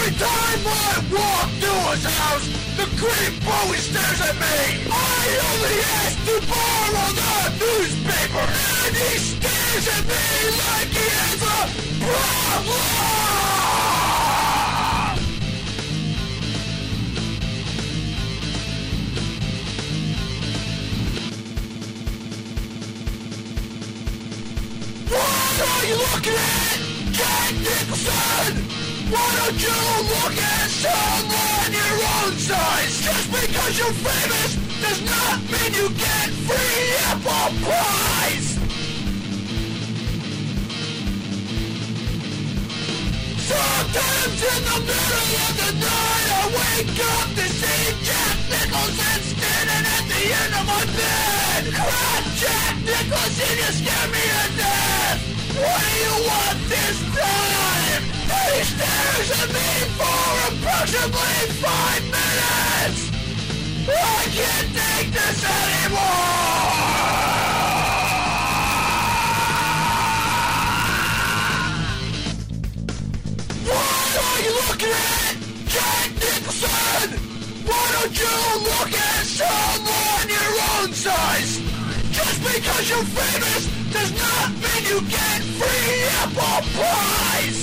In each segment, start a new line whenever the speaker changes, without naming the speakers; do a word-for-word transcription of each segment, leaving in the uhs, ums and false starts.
Every time I walk through his house, the creep always stares at me. I only ask to borrow the newspaper, and he stares at me like he has a problem. What are you looking at, Jack Nicholson? Why don't you look at someone your own size? Just because you're famous does not mean you get free apple pies. Sometimes in the middle of the night I wake up to see Jack Nicholson standing at the end of my bed. Crap, Jack Nicholson, you scare me to death. What do you want this time? He stares at me for approximately five minutes. I can't take this anymore. What are you looking at, Jack Nicholson? Why don't you look at someone your own size? Just because you're famous does not mean you get free apple pies!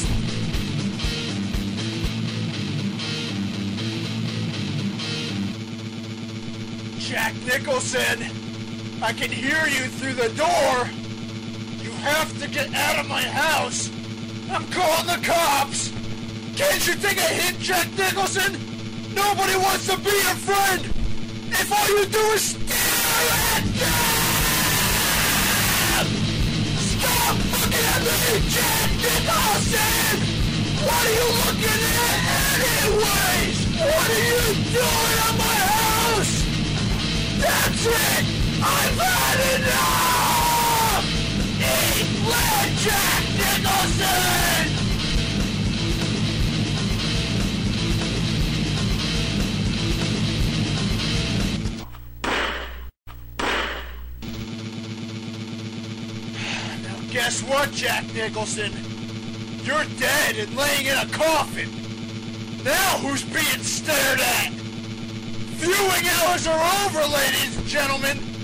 Jack Nicholson, I can hear you through the door. You have to get out of my house. I'm calling the cops. Can't you take a hint, Jack Nicholson? Nobody wants to be your friend if all you do is stare at them! Stop looking at me, Jack Nicholson! What are you looking at anyways? What are you doing at my house? That's it! I've had enough! Eat lead, Jack Nicholson! Guess what, Jack Nicholson? You're dead and laying in a coffin. Now who's being stared at? Viewing hours are over, ladies and gentlemen.